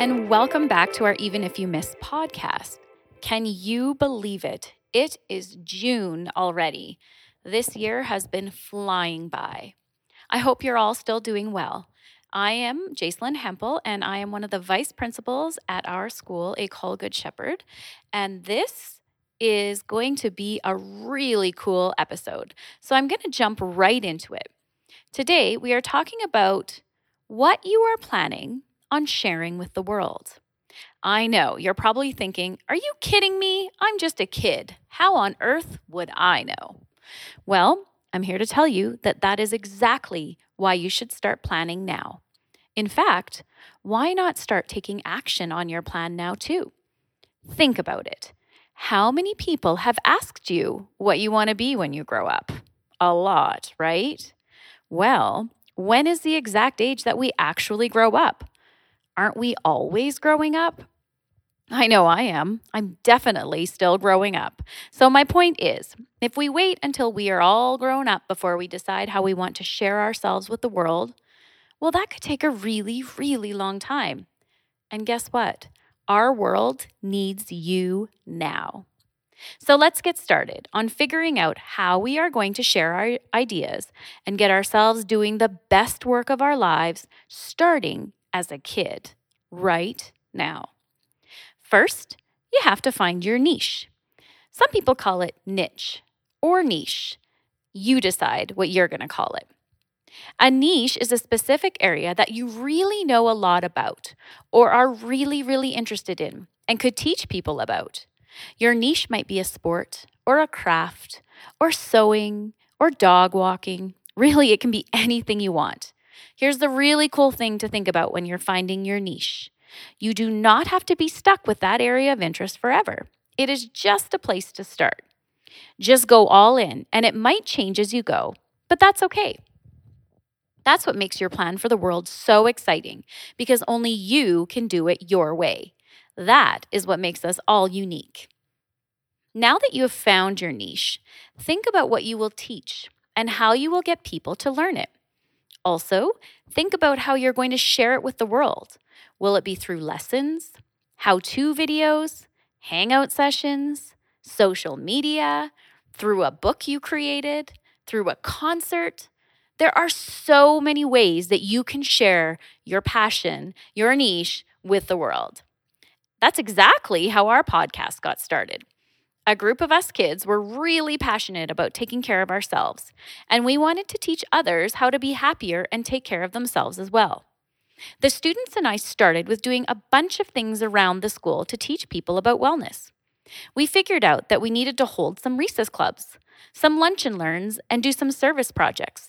and welcome back to our Even If You Miss podcast. Can you believe it? It is June already. This year has been flying by. I hope you're all still doing well. I am Jacelyn Hempel, and I am one of the vice principals at our school, École Good Shepherd, and this is going to be a really cool episode. So I'm going to jump right into it. Today, we are talking about what you are planning on sharing with the world. I know, you're probably thinking, are you kidding me? I'm just a kid. How on earth would I know? Well, I'm here to tell you that that is exactly why you should start planning now. In fact, why not start taking action on your plan now too? Think about it. How many people have asked you what you want to be when you grow up? A lot, right? Well, when is the exact age that we actually grow up? Aren't we always growing up? I know I am. I'm definitely still growing up. So my point is, if we wait until we are all grown up before we decide how we want to share ourselves with the world, well, that could take a really, really long time. And guess what? Our world needs you now. So let's get started on figuring out how we are going to share our ideas and get ourselves doing the best work of our lives, starting as a kid, right now. First, you have to find your niche. Some people call it niche or niche. You decide what you're going to call it. A niche is a specific area that you really know a lot about or are really, really interested in and could teach people about. Your niche might be a sport or a craft or sewing or dog walking. Really, it can be anything you want. Here's the really cool thing to think about when you're finding your niche. You do not have to be stuck with that area of interest forever. It is just a place to start. Just go all in, and it might change as you go, but that's okay. That's what makes your plan for the world so exciting, because only you can do it your way. That is what makes us all unique. Now that you have found your niche, think about what you will teach and how you will get people to learn it. Also, think about how you're going to share it with the world. Will it be through lessons, how-to videos, hangout sessions, social media, through a book you created, through a concert? There are so many ways that you can share your passion, your niche with the world. That's exactly how our podcast got started. A group of us kids were really passionate about taking care of ourselves, and we wanted to teach others how to be happier and take care of themselves as well. The students and I started with doing a bunch of things around the school to teach people about wellness. We figured out that we needed to hold some recess clubs, some lunch and learns, and do some service projects.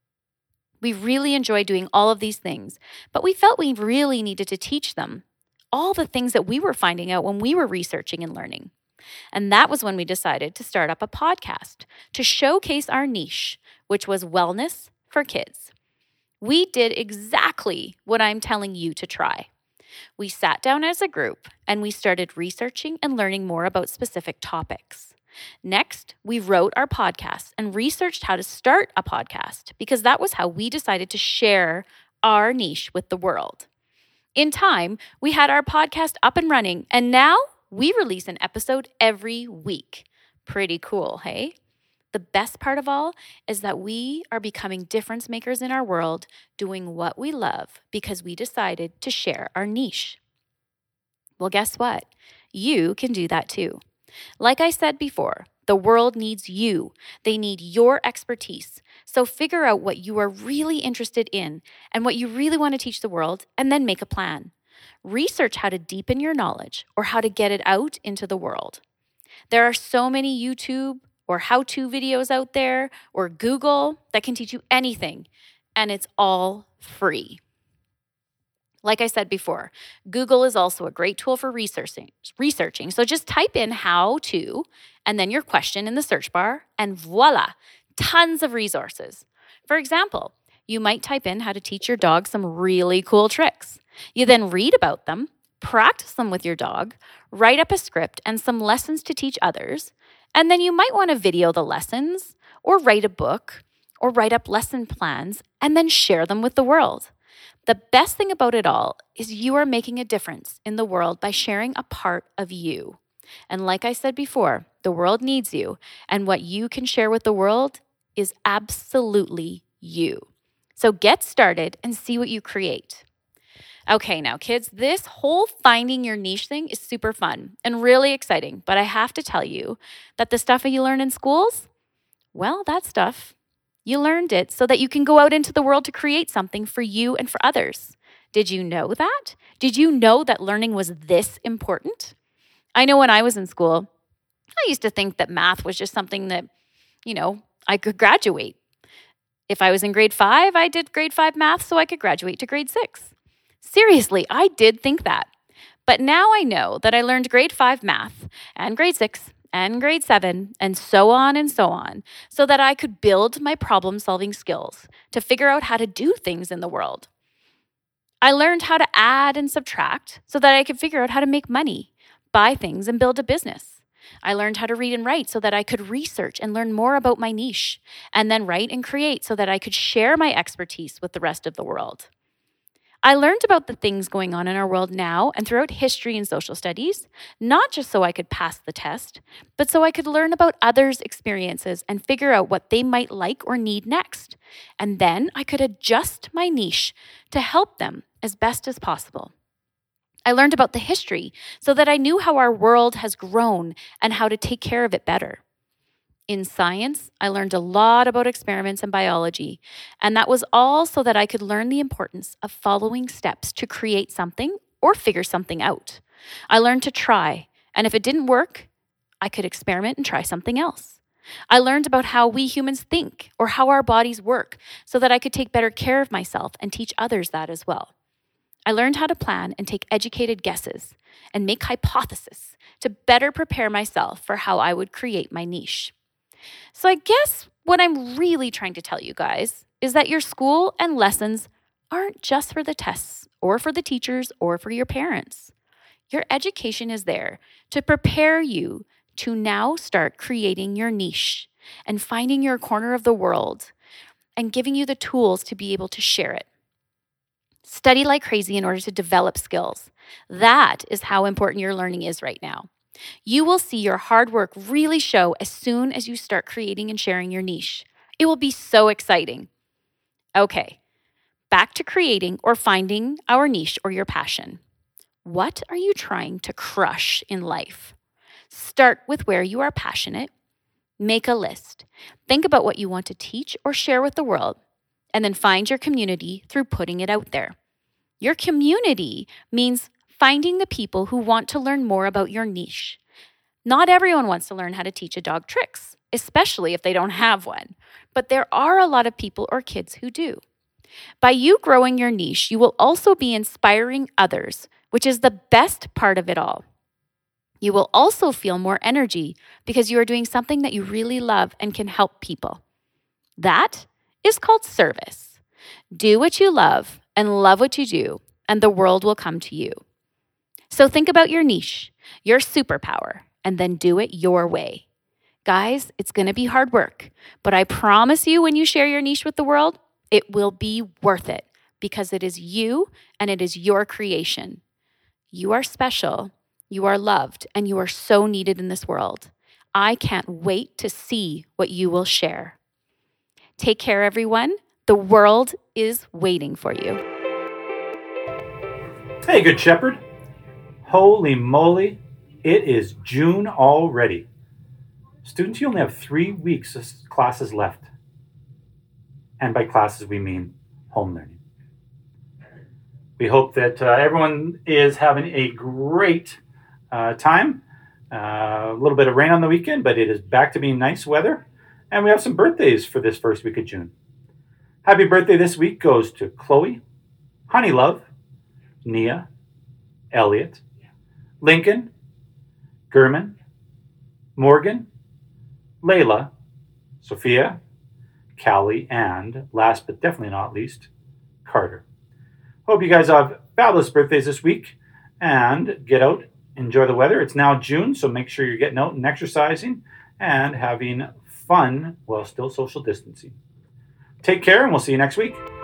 We really enjoyed doing all of these things, but we felt we really needed to teach them all the things that we were finding out when we were researching and learning. And that was when we decided to start up a podcast to showcase our niche, which was wellness for kids. We did exactly what I'm telling you to try. We sat down as a group and we started researching and learning more about specific topics. Next, we wrote our podcast and researched how to start a podcast because that was how we decided to share our niche with the world. In time, we had our podcast up and running, and now we release an episode every week. Pretty cool, hey? The best part of all is that we are becoming difference makers in our world, doing what we love because we decided to share our niche. Well, guess what? You can do that too. Like I said before, the world needs you. They need your expertise. So figure out what you are really interested in and what you really want to teach the world, and then make a plan. Research how to deepen your knowledge or how to get it out into the world. There are so many YouTube or how-to videos out there or Google that can teach you anything, and it's all free. Like I said before, Google is also a great tool for researching. So just type in how to and then your question in the search bar, and voila, tons of resources. For example, you might type in how to teach your dog some really cool tricks. You then read about them, practice them with your dog, write up a script and some lessons to teach others, and then you might want to video the lessons or write a book or write up lesson plans and then share them with the world. The best thing about it all is you are making a difference in the world by sharing a part of you. And like I said before, the world needs you, and what you can share with the world is absolutely you. So get started and see what you create. Okay, now kids, this whole finding your niche thing is super fun and really exciting, but I have to tell you that the stuff that you learn in schools, well, that stuff, you learned it so that you can go out into the world to create something for you and for others. Did you know that? Did you know that learning was this important? I know when I was in school, I used to think that math was just something that, I could graduate. If I was in grade 5, I did grade 5 math so I could graduate to grade 6. Seriously, I did think that. But now I know that I learned grade 5 math and grade 6 and grade 7 and so on, so that I could build my problem-solving skills to figure out how to do things in the world. I learned how to add and subtract so that I could figure out how to make money, buy things, and build a business. I learned how to read and write so that I could research and learn more about my niche, and then write and create so that I could share my expertise with the rest of the world. I learned about the things going on in our world now and throughout history and social studies, not just so I could pass the test, but so I could learn about others' experiences and figure out what they might like or need next. And then I could adjust my niche to help them as best as possible. I learned about the history so that I knew how our world has grown and how to take care of it better. In science, I learned a lot about experiments and biology, and that was all so that I could learn the importance of following steps to create something or figure something out. I learned to try, and if it didn't work, I could experiment and try something else. I learned about how we humans think or how our bodies work so that I could take better care of myself and teach others that as well. I learned how to plan and take educated guesses and make hypotheses to better prepare myself for how I would create my niche. So I guess what I'm really trying to tell you guys is that your school and lessons aren't just for the tests or for the teachers or for your parents. Your education is there to prepare you to now start creating your niche and finding your corner of the world and giving you the tools to be able to share it. Study like crazy in order to develop skills. That is how important your learning is right now. You will see your hard work really show as soon as you start creating and sharing your niche. It will be so exciting. Okay, back to creating or finding our niche or your passion. What are you trying to crush in life? Start with where you are passionate. Make a list. Think about what you want to teach or share with the world, and then find your community through putting it out there. Your community means finding the people who want to learn more about your niche. Not everyone wants to learn how to teach a dog tricks, especially if they don't have one, but there are a lot of people or kids who do. By you growing your niche, you will also be inspiring others, which is the best part of it all. You will also feel more energy because you are doing something that you really love and can help people. That is called service. Do what you love and love what you do, and the world will come to you. So think about your niche, your superpower, and then do it your way. Guys, it's going to be hard work, but I promise you when you share your niche with the world, it will be worth it because it is you and it is your creation. You are special, you are loved, and you are so needed in this world. I can't wait to see what you will share. Take care, everyone. The world is waiting for you. Hey, Good Shepherd. Holy moly, it is June already. Students, you only have 3 weeks of classes left. And by classes, we mean home learning. We hope that everyone is having a great time. A little bit of rain on the weekend, but it is back to being nice weather. And we have some birthdays for this first week of June. Happy birthday this week goes to Chloe, Honeylove, Nia, Elliot, Lincoln, Gurman, Morgan, Layla, Sophia, Callie, and last but definitely not least, Carter. Hope you guys have fabulous birthdays this week and get out, enjoy the weather. It's now June, so make sure you're getting out and exercising and having fun while still social distancing. Take care, and we'll see you next week.